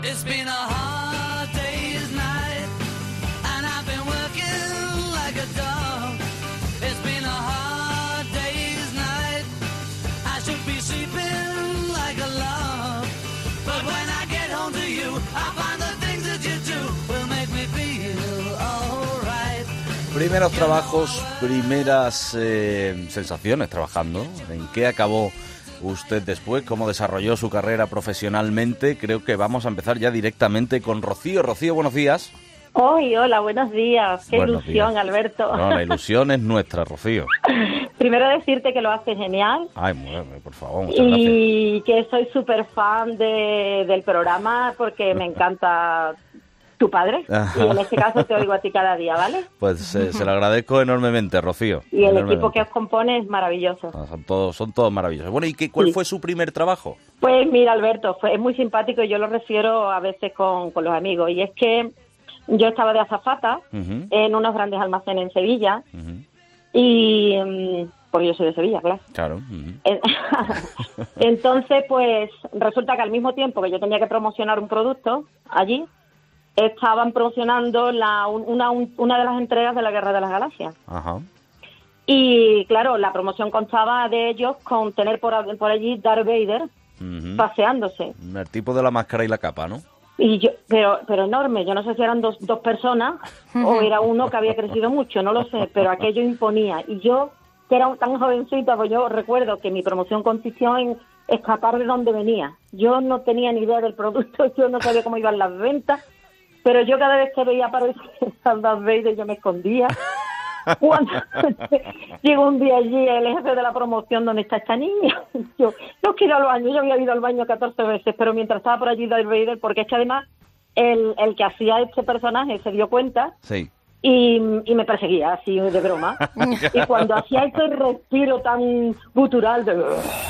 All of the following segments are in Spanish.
It's been a hard day's night, and I've been working like a dog. It's been a hard day's night, I should be sleeping like a log. But when I get home to you, I find the things that you do will make me feel alright. Primeros trabajos, primeras sensaciones trabajando. ¿En qué acabó usted después? ¿Cómo desarrolló su carrera profesionalmente? Creo que vamos a empezar ya directamente con Rocío. Rocío, buenos días. Hola, buenos días. Qué Buenos ilusión, días. Alberto. No, la ilusión es nuestra, Rocío. Primero decirte que lo haces genial. Ay, por favor, muchas gracias. Y que soy súper fan del programa porque me encanta tu padre. Ajá. Y en este caso te oigo a ti cada día, ¿vale? Pues se lo agradezco enormemente, Rocío. Y el enormemente. equipo que os compone es maravilloso. Ah, son todos maravillosos. Bueno, ¿y cuál Sí. fue su primer trabajo? Pues mira, Alberto, es muy simpático y yo lo refiero a veces con los amigos. Y es que yo estaba de azafata Ujú, en unos grandes almacenes en Sevilla ujú, y... porque yo soy de Sevilla, claro. claro. Ujú. Entonces, pues resulta que al mismo tiempo que yo tenía que promocionar un producto allí, estaban promocionando una de las entregas de la Guerra de las Galaxias. Ajá. Y claro, la promoción constaba de ellos con tener por allí Darth Vader Ujú. paseándose. El tipo de la máscara y la capa, ¿no? Y yo, pero enorme, yo no sé si eran dos personas o era uno que había crecido mucho, no lo sé, pero aquello imponía. Y yo, que era tan jovencita, pues yo recuerdo que mi promoción consistió en escapar de donde venía. Yo no tenía ni idea del producto, yo no sabía cómo iban las ventas, pero yo cada vez que veía aparecer al Darth Vader yo me escondía. Cuando llegó un día allí el jefe de la promoción, ¿dónde está esta niña? Yo no quiero ir al baño, yo había ido al baño 14 veces, pero mientras estaba por allí Darth Vader, porque es que además el que hacía este personaje se dio cuenta Sí. y me perseguía así de broma. Y cuando hacía ese respiro tan gutural de...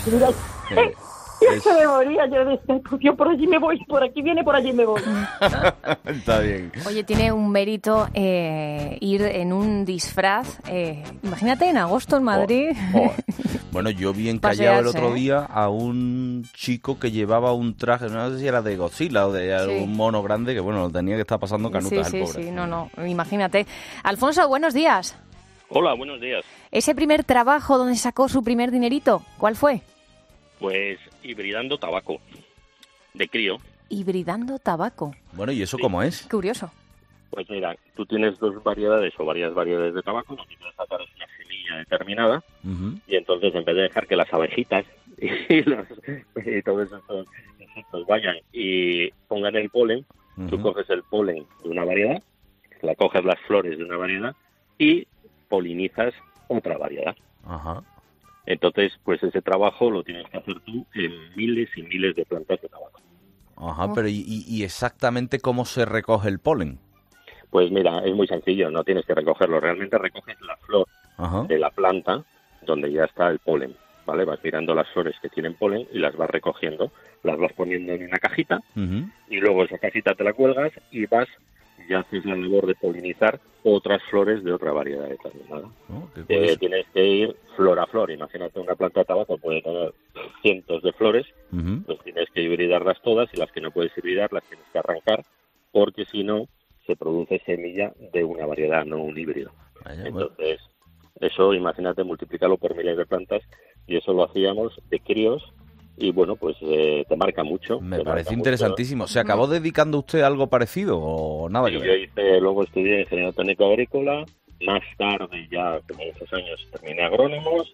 Es- se me moría, yo decía, pues yo por allí me voy, por aquí viene, por allí me voy. Está bien. Oye, tiene un mérito ir en un disfraz. Imagínate en agosto en Madrid. Oh. Bueno, yo vi encallado el Pasearse, otro ¿eh? día a un chico que llevaba un traje, no sé si era de Godzilla o de algún mono grande, que bueno, lo tenía que estar pasando canutas Sí, el sí, pobre. sí, no, imagínate. Alfonso, buenos días. Hola, buenos días. Ese primer trabajo donde sacó su primer dinerito, ¿cuál fue? Pues hibridando tabaco de crío. Hibridando tabaco. Bueno, ¿y eso Sí. cómo es? Curioso. Pues mira, tú tienes dos variedades o varias variedades de tabaco, lo que quieres sacar es una semilla determinada Ujú. y entonces en vez de dejar que las abejitas y todos esos insectos vayan y pongan el polen, tú Ujú. coges el polen de una variedad, la coges las flores de una variedad y polinizas otra variedad. Ajá. Entonces, pues ese trabajo lo tienes que hacer tú en miles y miles de plantas de tabaco. Ajá, pero ¿y exactamente cómo se recoge el polen? Pues mira, es muy sencillo, no tienes que recogerlo. Realmente recoges la flor Ajá. de la planta donde ya está el polen, ¿vale? Vas mirando las flores que tienen polen y las vas recogiendo, las vas poniendo en una cajita Ujú. y luego esa cajita te la cuelgas y vas y haces la labor de polinizar otras flores de otra variedad determinada. Oh, qué curioso. Tienes que ir flor a flor. Imagínate una planta de tabaco puede tener cientos de flores, Ujú. pues tienes que hibridarlas todas y las que no puedes hibridar las tienes que arrancar porque si no se produce semilla de una variedad, no un híbrido. Vaya, bueno. Entonces, eso, imagínate, multiplicarlo por miles de plantas y eso lo hacíamos de críos y bueno, pues te marca mucho. Me te parece marca interesantísimo. ¿Se acabó dedicando usted a algo parecido o nada mucho. que Y yo ver? luego estudié ingeniero técnico agrícola, más tarde ya, como muchos años, terminé agrónomos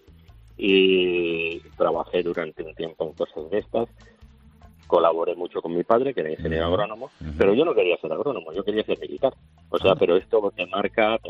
y trabajé durante un tiempo en cosas de estas. Colaboré mucho con mi padre, que era ingeniero Ujú. agrónomo, Ujú. pero yo no quería ser agrónomo, yo quería ser militar. O sea, Ah. pero esto te marca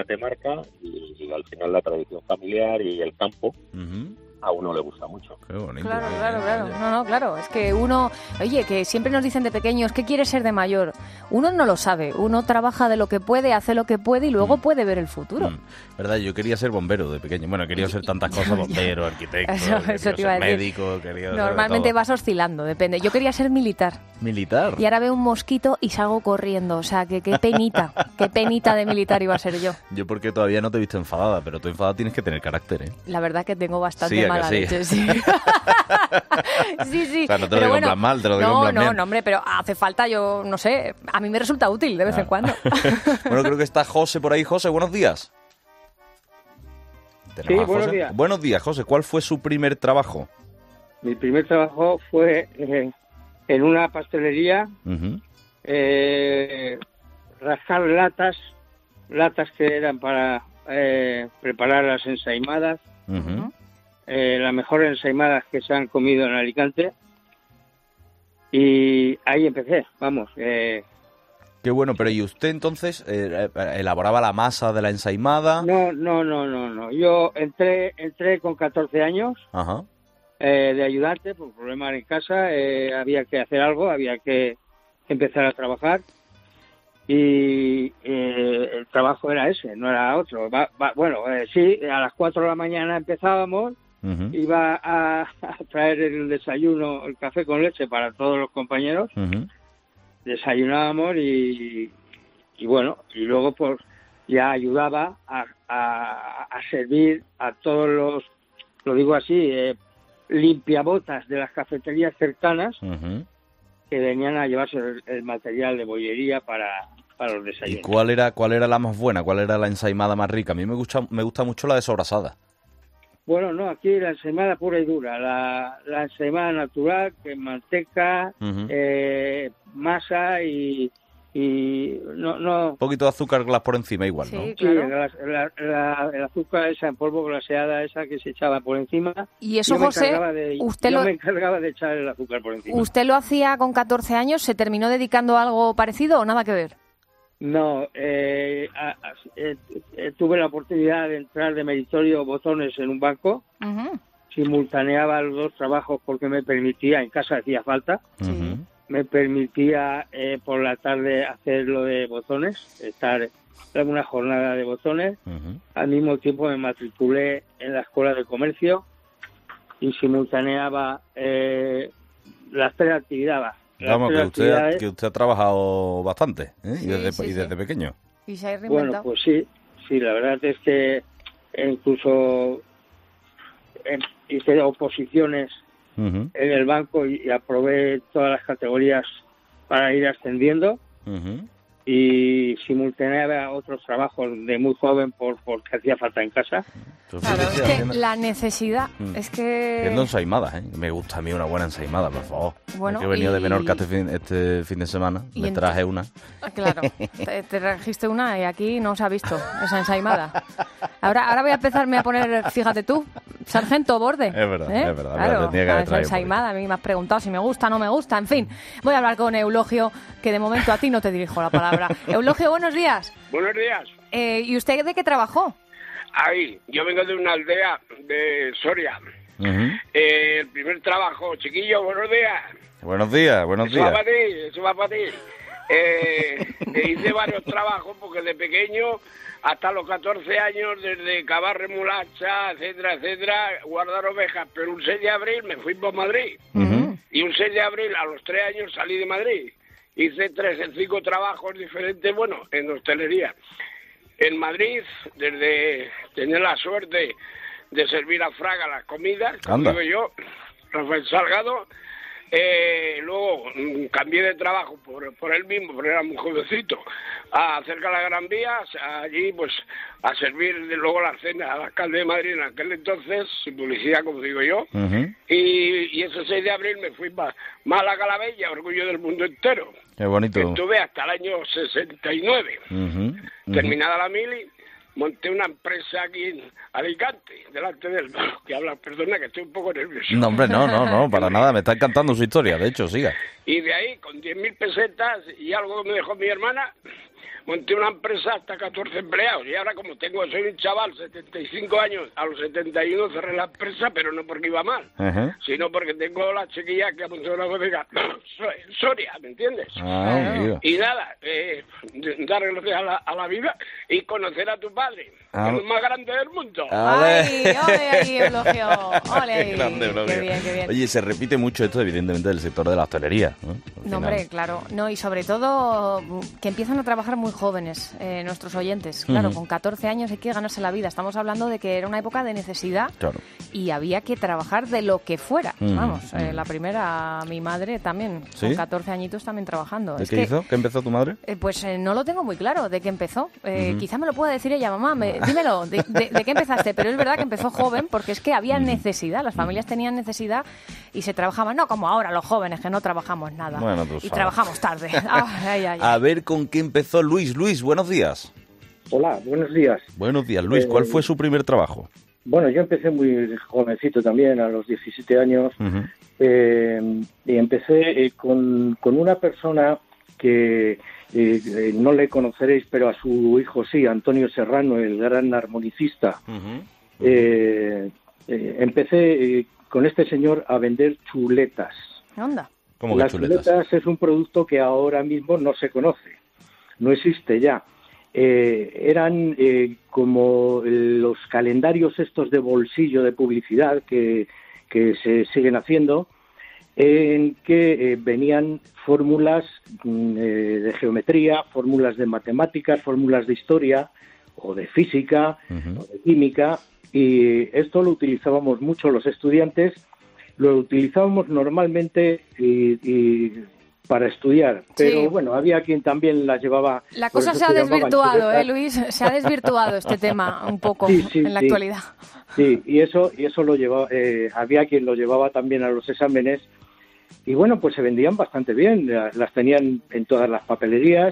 y al final la tradición familiar y el campo Ujú. a uno le gusta mucho. Qué bonito. Claro, qué claro, bien, claro. vaya. No, claro. Es que uno, oye, que siempre nos dicen de pequeños, ¿qué quieres ser de mayor? Uno no lo sabe. Uno trabaja de lo que puede, hace lo que puede y luego puede ver el futuro. Verdad, yo quería ser bombero de pequeño. Bueno, quería ser tantas cosas, bombero, arquitecto, Eso quería te iba a ser decir. médico, quería ser Normalmente de todo. vas oscilando, depende. Yo quería ser militar Militar. y ahora veo un mosquito y salgo corriendo. O sea, que qué penita de militar iba a ser yo. Yo porque todavía no te he visto enfadada, pero tú enfadada tienes que tener carácter, ¿eh? La verdad que tengo bastante Sí, ¿a que mala sí. leche, sí. Sí. O sea, no te lo digo en plan mal, te lo digo en plan bien. No, hombre, pero hace falta, yo no sé, a mí me resulta útil de vez en cuando. Bueno, creo que está José por ahí. José, buenos días. Sí, ¿Tenemos a buenos José? días. Buenos días, José. ¿Cuál fue su primer trabajo? Mi primer trabajo fue en una pastelería, Ujú. rascar latas que eran para preparar las ensaimadas, Ujú. las mejores ensaimadas que se han comido en Alicante. Y ahí empecé, vamos. Qué bueno, pero ¿y usted entonces elaboraba la masa de la ensaimada? No. Yo entré con 14 años Ajá. de ayudante por problemas en casa. Había que hacer algo, había que empezar a trabajar. Y el trabajo era ese, no era otro. Sí, a las 4 de la mañana empezábamos. Ujú. Iba a traer el desayuno, el café con leche para todos los compañeros. Ujú. Desayunábamos y luego pues ya ayudaba a servir a todos los, lo digo así, limpiabotas de las cafeterías cercanas Ujú. que venían a llevarse el material de bollería para los ¿Y desayunos. cuál era la más buena? ¿Cuál era la ensaimada más rica? A mí me gusta mucho la de sobrasada. Bueno, no, aquí la ensaimada pura y dura, la ensaimada natural, que es manteca, Ujú. masa y no. Un poquito de azúcar glass por encima igual, ¿no? Sí, Sí, claro. el azúcar esa en polvo glaseada, esa que se echaba por encima. Y eso, yo me José, encargaba de- usted yo lo- me encargaba de echar el azúcar por encima. ¿Usted lo hacía con 14 años? ¿Se terminó dedicando a algo parecido o nada que ver? No, tuve la oportunidad de entrar de meritorio botones en un banco. Ujú. Simultaneaba los dos trabajos porque me permitía, en casa hacía falta, Ujú. me permitía por la tarde hacer lo de botones, estar en una jornada de botones. Ujú. Al mismo tiempo me matriculé en la escuela de comercio y simultaneaba las tres actividades. Vamos, que usted ha trabajado bastante, ¿eh? Sí, y desde pequeño. Y se ha Bueno, reinventado. pues sí, la verdad es que incluso hice oposiciones Ujú. en el banco y aprobé todas las categorías para ir ascendiendo Ujú. y simultaneaba otros trabajos de muy joven porque hacía falta en casa. Pues Claro, fíjese, es que haciendo- la necesidad, es que... haciendo ensaimadas, ¿eh? Me gusta a mí una buena ensaimada, por favor. Bueno, que he venido de y- Menorca este fin de semana, y me ent- traje una. Claro, te trajiste una y aquí no se ha visto esa ensaimada. Ahora voy a empezarme a poner, fíjate tú, sargento borde. Es verdad, ¿eh? es verdad, Claro, tendría que haber esa traído ensaimada, a mí me has preguntado si me gusta o no me gusta. En fin, voy a hablar con Eulogio, que de momento a ti no te dirijo la palabra. Eulogio, buenos días. Buenos días. ¿Y usted de qué trabajó? Ahí, yo vengo de una aldea de Soria. Ujú. El primer trabajo, chiquillo, buenos días. Buenos días, buenos Eso va días. para ti, eso va para ti. Hice varios trabajos porque de pequeño, hasta los 14 años, desde cavar remolacha, etcétera, guardar ovejas. Pero un 6 de abril me fui por Madrid. Ujú. Y un 6 de abril, a los 3 años, salí de Madrid. Hice 5 trabajos diferentes, bueno, en hostelería. En Madrid, desde tener la suerte de servir a Fraga las comidas, como Anda. digo yo, Rafael Salgado. Luego cambié de trabajo por él mismo, porque era muy jovencito, cerca de la Gran Vía, allí pues a servir luego la cena al alcalde de Madrid en aquel entonces, sin publicidad, como digo yo. Ujú. Y ese 6 de abril me fui para Málaga la Bella, orgullo del mundo entero. Qué bonito. Estuve hasta el año 69. Ujú. Ujú. Terminada la mili, monté una empresa aquí en Alicante, delante del... que habla, perdona que estoy un poco nervioso. No, hombre, no, para nada. Me está encantando su historia, de hecho, siga. Y de ahí, con 10.000 pesetas y algo que me dejó mi hermana, monté una empresa hasta 14 empleados. Y ahora, como soy un chaval, 75 años, a los 71 cerré la empresa, pero no porque iba mal, Ujú. sino porque tengo la chiquilla que ha montado una bodega, Soria, ¿me entiendes? Ah, amigo. Y nada, dar gracias a la vida y conocer a tu padre, Ah. que es el más grande del mundo. ¡Ay, ole ahí, Eulogio! ¡Ole ahí! Qué grande, Eulogio. ¡Qué bien, qué bien! Oye, se repite mucho esto, evidentemente, del sector de la hostelería, ¿no? Al No, final. hombre, claro. No, y sobre todo que empiezan trabajar muy jóvenes, nuestros oyentes. Claro, con 14 años hay que ganarse la vida. Estamos hablando de que era una época de necesidad y había que trabajar de lo que fuera. Vamos, la primera, mi madre también, con 14 añitos también trabajando. ¿De qué hizo? ¿Qué empezó tu madre? Pues no lo tengo muy claro de qué empezó. Quizá me lo pueda decir ella, mamá, dímelo, ¿de qué empezaste? Pero es verdad que empezó joven porque es que había necesidad, las familias tenían necesidad y se trabajaba, no como ahora los jóvenes que no trabajamos nada. Bueno, tú y sabes. Trabajamos tarde. A ver con qué empezó Luis. Luis, buenos días. Hola, buenos días. Buenos días, Luis. ¿Cuál fue su primer trabajo? Bueno, yo empecé muy jovencito también, a los 17 años, y empecé con una persona que no le conoceréis, pero a su hijo sí, Antonio Serrano, el gran armonicista. Empecé con este señor a vender chuletas. Anda. ¿Cómo que Las chuletas es un producto que ahora mismo no se conoce, no existe ya. Eran como los calendarios estos de bolsillo de publicidad que se siguen haciendo, en que venían fórmulas de geometría, fórmulas de matemáticas, fórmulas de historia o de física o de química, y esto lo utilizábamos mucho los estudiantes, lo utilizábamos normalmente y para estudiar, pero bueno, había quien también las llevaba. La cosa se ha desvirtuado, Luis, se ha desvirtuado este tema un poco en la actualidad. Sí, y eso lo llevaba, había quien lo llevaba también a los exámenes, y bueno, pues se vendían bastante bien, las tenían en todas las papelerías,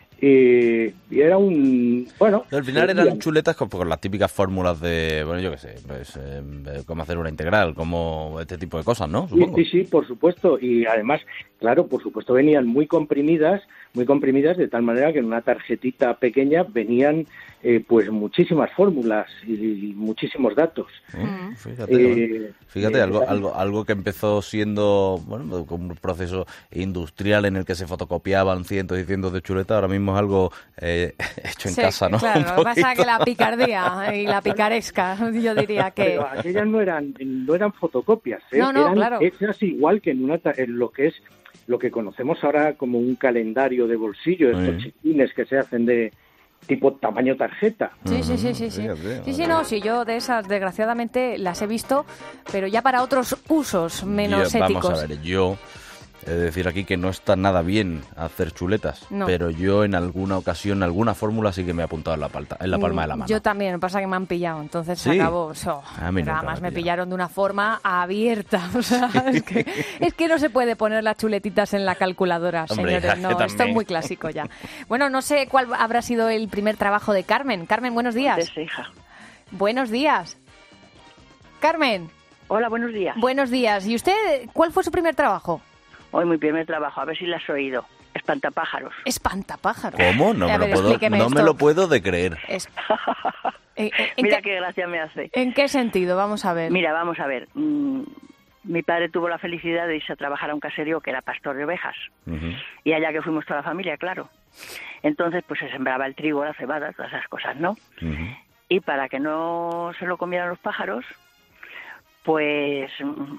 y era un... bueno... Al final eran chuletas con las típicas fórmulas de, bueno, yo qué sé, pues cómo hacer una integral, como este tipo de cosas, ¿no? Supongo. Sí, por supuesto, y además, claro, por supuesto venían muy comprimidas de tal manera que en una tarjetita pequeña venían pues muchísimas fórmulas y muchísimos datos. Fíjate, algo que empezó siendo, bueno, como un proceso industrial en el que se fotocopiaban cientos y cientos de chuletas, ahora mismo es algo hecho en casa, ¿no? Claro, lo que pasa es que la picardía y la picaresca, yo diría que... Pero aquellas no eran fotocopias, No, eran claro. hechas igual que en lo que es lo que conocemos ahora como un calendario de bolsillo, estos chiquines que se hacen de tipo tamaño tarjeta. Sí, yo de esas desgraciadamente las he visto, pero ya para otros usos menos éticos. Vamos a ver, yo he de decir aquí que no está nada bien hacer chuletas, pero yo en alguna ocasión, alguna fórmula sí que me he apuntado en la palma de la mano. Yo también, lo que pasa es que me han pillado, entonces se acabó. Pero además me pillaron de una forma abierta. O sea, es que no se puede poner las chuletitas en la calculadora, señores. No, esto es muy clásico ya. Bueno, no sé cuál habrá sido el primer trabajo de Carmen. Carmen, buenos días. Hija. Buenos días. Carmen. Hola, buenos días. Buenos días. ¿Y usted cuál fue su primer trabajo? Hoy mi primer trabajo, a ver si la has oído. Espantapájaros. ¿Espantapájaros? ¿Cómo? No me lo puedo de creer. Mira qué gracia me hace. ¿En qué sentido? Vamos a ver. Mira, vamos a ver. Mi padre tuvo la felicidad de irse a trabajar a un caserío que era pastor de ovejas. Y allá que fuimos toda la familia, claro. Entonces, pues se sembraba el trigo, la cebada, todas esas cosas, ¿no? Y para que no se lo comieran los pájaros, pues...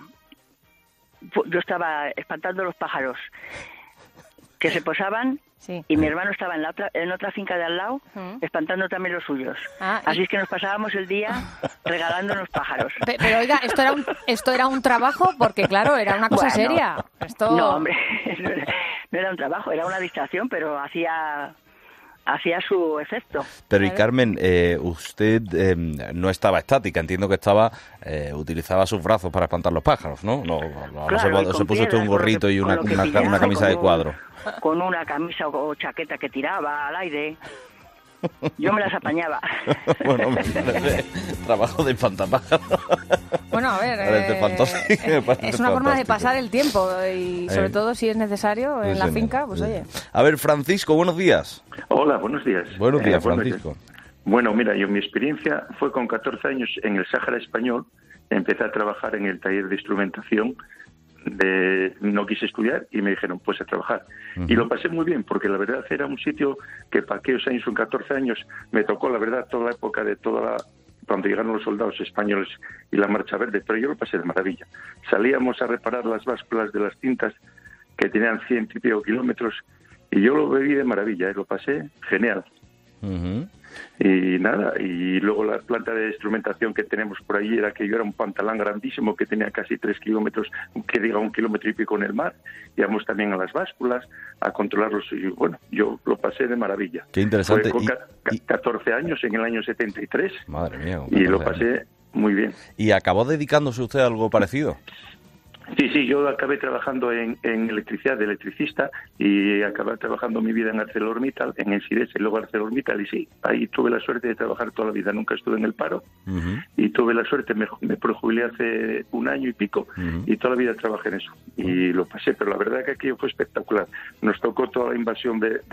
yo estaba espantando los pájaros que se posaban y mi hermano estaba en otra finca de al lado espantando también los suyos. Así es que nos pasábamos el día regalándonos pájaros. Pero oiga, esto era un trabajo porque claro, era una cosa seria. No, hombre, no era un trabajo, era una distracción, pero hacía su efecto. Pero y Carmen, usted no estaba estática, entiendo que utilizaba sus brazos para espantar los pájaros, ¿no? Claro, se puso usted un gorrito y una camisa de cuadro. Con una camisa o chaqueta que tiraba al aire. Yo me las apañaba. Bueno, me parece trabajo de espantapájaros. Bueno, a ver, es una forma de pasar el tiempo y sobre todo si es necesario en la finca, pues oye. A ver, Francisco, buenos días. Hola, buenos días. Buenos días, Francisco. Bueno, mira, mi experiencia fue con 14 años en el Sáhara Español. Empecé a trabajar en el taller de instrumentación. No quise estudiar y me dijeron, pues a trabajar. Y lo pasé muy bien, porque la verdad era un sitio que para aquellos años, son 14 años, me tocó, la verdad, toda la época de cuando llegaron los soldados españoles y la Marcha Verde, pero yo lo pasé de maravilla. Salíamos a reparar las básculas de las cintas que tenían 100 y pico kilómetros Y yo lo viví de maravilla, lo pasé genial. Y nada, y luego la planta de instrumentación que tenemos por allí era que yo era un pantalán grandísimo que tenía casi 3 kilómetros, que diga 1,5 kilómetros en el mar. Íbamos también a las básculas a controlarlos y bueno, yo lo pasé de maravilla. Qué interesante. Fue con 14 años en el año 73. Madre mía. Y lo pasé muy bien. ¿Y acabó dedicándose usted a algo parecido? Sí, yo acabé trabajando en electricidad de electricista y acabé trabajando mi vida en ArcelorMittal, en Ensidesa y luego ArcelorMittal, y sí, ahí tuve la suerte de trabajar toda la vida, nunca estuve en el paro y tuve la suerte, me prejubilé hace 1 año y pico y toda la vida trabajé en eso y lo pasé, pero la verdad que aquello fue espectacular. Nos tocó toda la invasión de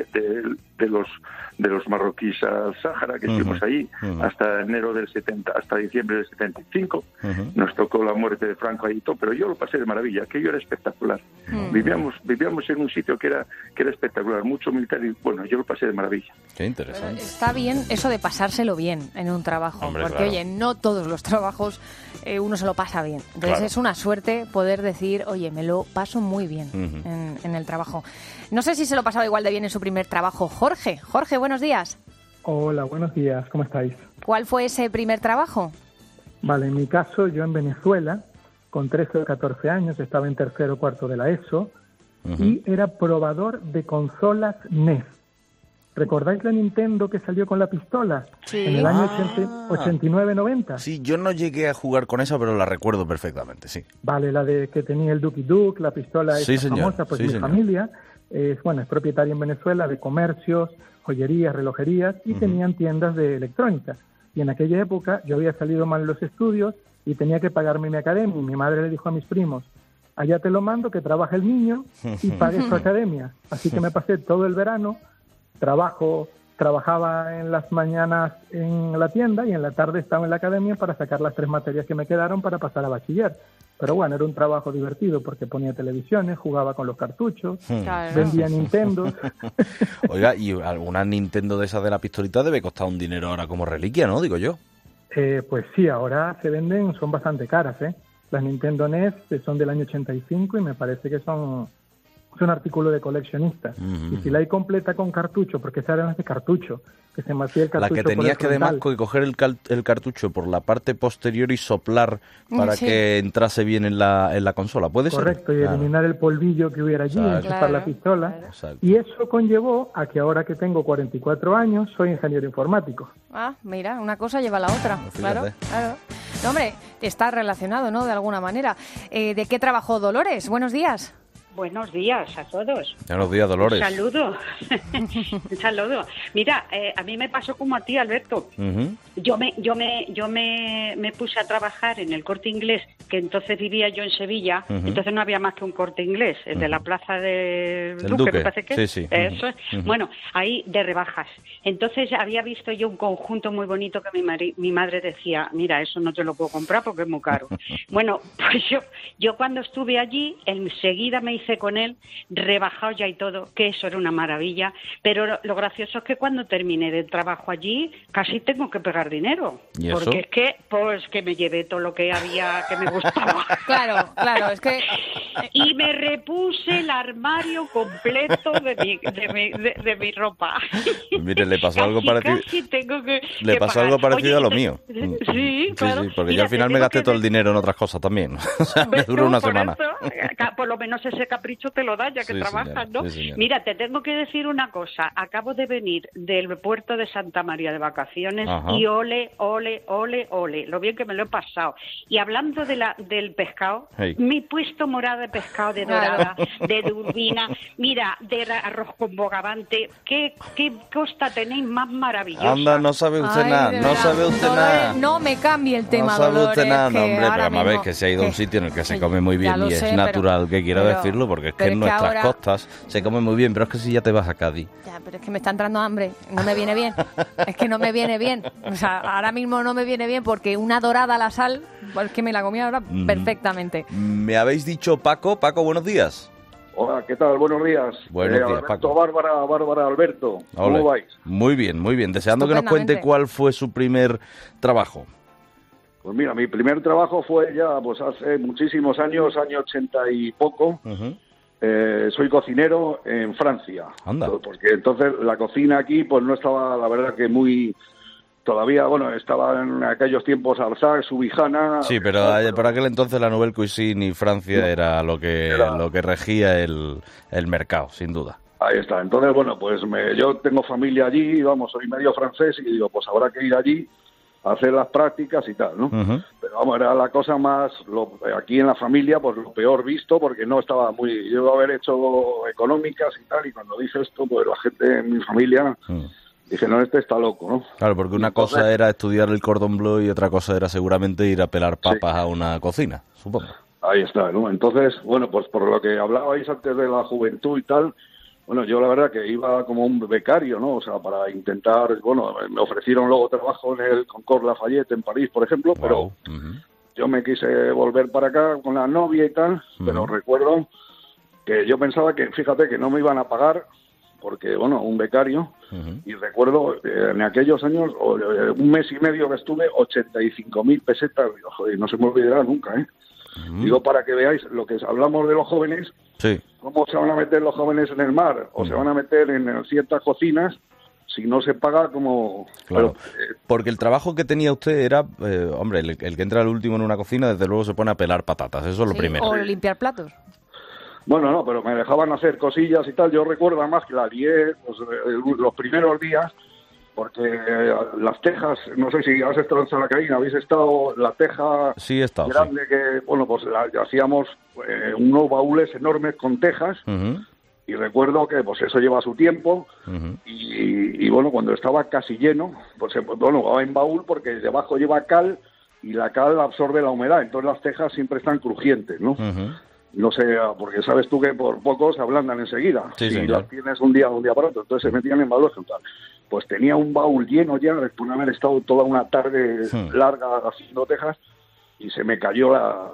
los marroquíes al Sáhara, que estuvimos ahí hasta enero del 70, hasta diciembre del 75, nos tocó la muerte de Franco ahí y todo, pero yo lo pasé de maravilla, aquello era espectacular. Vivíamos en un sitio que era espectacular, mucho militar y bueno, yo lo pasé de maravilla. Qué interesante. Está bien eso de pasárselo bien en un trabajo, porque claro, oye, no todos los trabajos uno se lo pasa bien. Entonces claro, es una suerte poder decir, oye, me lo paso muy bien en el trabajo. No sé si se lo pasaba igual de bien en su primer trabajo. Jorge, buenos días. Hola, buenos días, ¿cómo estáis? ¿Cuál fue ese primer trabajo? Vale, en mi caso, yo en Venezuela, con 13 o 14 años, estaba en tercero o cuarto de la ESO y era probador de consolas NES. ¿Recordáis la Nintendo que salió con la pistola? Sí. En el año 89-90. Sí, yo no llegué a jugar con esa, pero la recuerdo perfectamente, sí. Vale, la de que tenía el Duki Duke, la pistola esa famosa, pues mi familia es propietaria en Venezuela de comercios, joyerías, relojerías y tenían tiendas de electrónica. Y en aquella época yo había salido mal en los estudios y tenía que pagarme mi academia. Y mi madre le dijo a mis primos, allá te lo mando, que trabaje el niño y pague su academia. Así que me pasé todo el verano, trabajaba en las mañanas en la tienda y en la tarde estaba en la academia para sacar las 3 materias que me quedaron para pasar a bachiller. Pero bueno, era un trabajo divertido porque ponía televisiones, jugaba con los cartuchos, vendía Nintendo. Oiga, y alguna Nintendo de esas de la pistolita debe costar un dinero ahora como reliquia, ¿no? Digo yo. Pues sí, ahora se venden, son bastante caras, ¿eh? Las Nintendo NES son del año 85 y me parece que son un artículo de coleccionista. Y si la hay completa con cartucho, porque esa era de cartucho, que se me hacía el cartucho. La que tenías que además coger el cartucho por la parte posterior y soplar para que entrase bien en la consola, ¿puede ser? Correcto, y eliminar el polvillo que hubiera allí, enchufar la pistola. Y eso conllevó a que ahora que tengo 44 años, soy ingeniero informático. Ah, mira, una cosa lleva a la otra. Claro. No, hombre, está relacionado, ¿no? De alguna manera. ¿De qué trabajó Dolores? Buenos días. Buenos días a todos. Buenos días, Dolores. Un saludo. Un saludo. Mira, a mí me pasó como a ti, Alberto. Yo me puse a trabajar en el Corte Inglés, que entonces vivía yo en Sevilla. Entonces no había más que un Corte Inglés, el de la plaza del Duque, me parece que sí. Eso es. Bueno, ahí de rebajas. Entonces había visto yo un conjunto muy bonito que mi madre decía, mira, eso no te lo puedo comprar porque es muy caro. Bueno, pues yo cuando estuve allí, enseguida me hice con él, rebajado ya y todo, que eso era una maravilla, pero lo gracioso es que cuando terminé de trabajo allí, casi tengo que pegar dinero, porque es que, pues que me llevé todo lo que había que me gustaba. Claro, es que... Y me repuse el armario completo de mi ropa. Pues mire, le pasó algo parecido. Le pasó algo parecido a lo mío. Sí, claro. Sí, porque yo al final me gasté todo el dinero en otras cosas también. O sea, me duró una semana. Por lo menos ese capricho te lo da ya que trabajas, ¿no? Sí, mira, te tengo que decir una cosa. Acabo de venir del puerto de Santa María de vacaciones y ole, lo bien que me lo he pasado. Y hablando del pescado, me he puesto morada de pescado, de dorada, de turbina, mira, de arroz con bogavante. ¿Qué costa tenéis más maravillosa? Anda, no sabe usted nada, no sabe usted nada. No me cambie el tema, no sabe Dolores, usted nada, no, hombre, pero a ver, que se ha ido a un sitio en el que se come muy bien y es natural que quiera decirlo, porque es que en nuestras costas se come muy bien, pero es que si ya te vas a Cádiz. Ya, pero es que me está entrando hambre, no me viene bien, es que no me viene bien, o sea, ahora mismo no me viene bien porque una dorada a la sal, pues que me la comí ahora perfectamente. Me habéis dicho Paco, buenos días. Hola, ¿qué tal? Buenos días. Buenos días, Alberto, Paco. Bárbara, Alberto. ¿Cómo vais? Muy bien. Deseando que nos cuente cuál fue su primer trabajo. Pues mira, mi primer trabajo fue ya pues hace muchísimos años, año 80 y poco. Soy cocinero en Francia. Anda. Porque entonces la cocina aquí pues no estaba, la verdad, que muy... Todavía, bueno, estaba en aquellos tiempos Alsace, Subijana... Sí, pero por aquel entonces la Nouvelle Cuisine y Francia era lo que regía el mercado, sin duda. Ahí está. Entonces, bueno, pues yo tengo familia allí, vamos, soy medio francés y digo, pues habrá que ir allí a hacer las prácticas y tal, ¿no? Uh-huh. Pero vamos, era la cosa más, aquí en la familia, pues lo peor visto, porque no estaba muy... Yo iba a haber hecho económicas y tal, y cuando dije esto, pues la gente en mi familia... Dije, no, este está loco, ¿no? Claro, porque una cosa era estudiar el cordon bleu y otra cosa era seguramente ir a pelar papas a una cocina, supongo. Ahí está, ¿no? Entonces, bueno, pues por lo que hablabais antes de la juventud y tal, bueno, yo la verdad que iba como un becario, ¿no? O sea, para intentar, bueno, me ofrecieron luego trabajo en el Concours Lafayette en París, por ejemplo, pero yo me quise volver para acá con la novia y tal, pero recuerdo que yo pensaba que, fíjate, que no me iban a pagar porque, bueno, un becario, y recuerdo en aquellos años, un mes y medio que estuve, 85.000 pesetas, digo, joder, no se me olvidará nunca, ¿eh? Digo, para que veáis lo que hablamos de los jóvenes, cómo se van a meter los jóvenes en el mar, o se van a meter en ciertas cocinas, si no se paga como... Claro, porque el trabajo que tenía usted era, hombre, el que entra al último en una cocina, desde luego se pone a pelar patatas, eso es lo primero. O limpiar platos. Bueno, no, pero me dejaban hacer cosillas y tal. Yo recuerdo además que la lié pues, los primeros días, porque las tejas, no sé si has estado en Salacaína, habéis estado, la teja grande que, bueno, pues hacíamos unos baúles enormes con tejas, y recuerdo que pues eso lleva su tiempo, y bueno, cuando estaba casi lleno, pues bueno, va en baúl porque debajo lleva cal, y la cal absorbe la humedad, entonces las tejas siempre están crujientes, ¿no? No sé, porque sabes tú que por poco se ablandan enseguida. Sí, si las tienes un día para otro, entonces se metían en baúles y tal. Pues tenía un baúl lleno ya, después de haber estado toda una tarde larga haciendo tejas, y se me cayó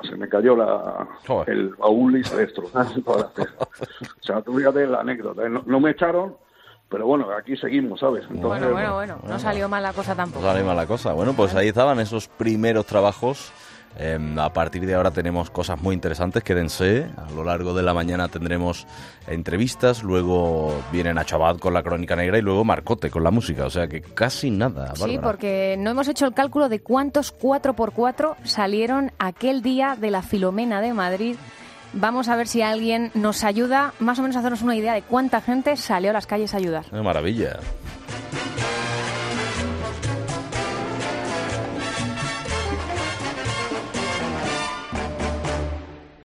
el baúl y se destrozaron todas las tejas. O sea, tú fíjate la anécdota. No me echaron, pero bueno, aquí seguimos, ¿sabes? Entonces, bueno, no salió mal la cosa tampoco. No salió mal la cosa. Bueno, pues ahí estaban esos primeros trabajos. A partir de ahora tenemos cosas muy interesantes, quédense, a lo largo de la mañana tendremos entrevistas, luego viene Nacho Abad con la Crónica Negra y luego Marcote con la música, o sea que casi nada, Bárbara. Sí, porque no hemos hecho el cálculo de cuántos 4x4 salieron aquel día de la Filomena de Madrid. Vamos a ver si alguien nos ayuda más o menos a hacernos una idea de cuánta gente salió a las calles a ayudar. ¡Qué maravilla!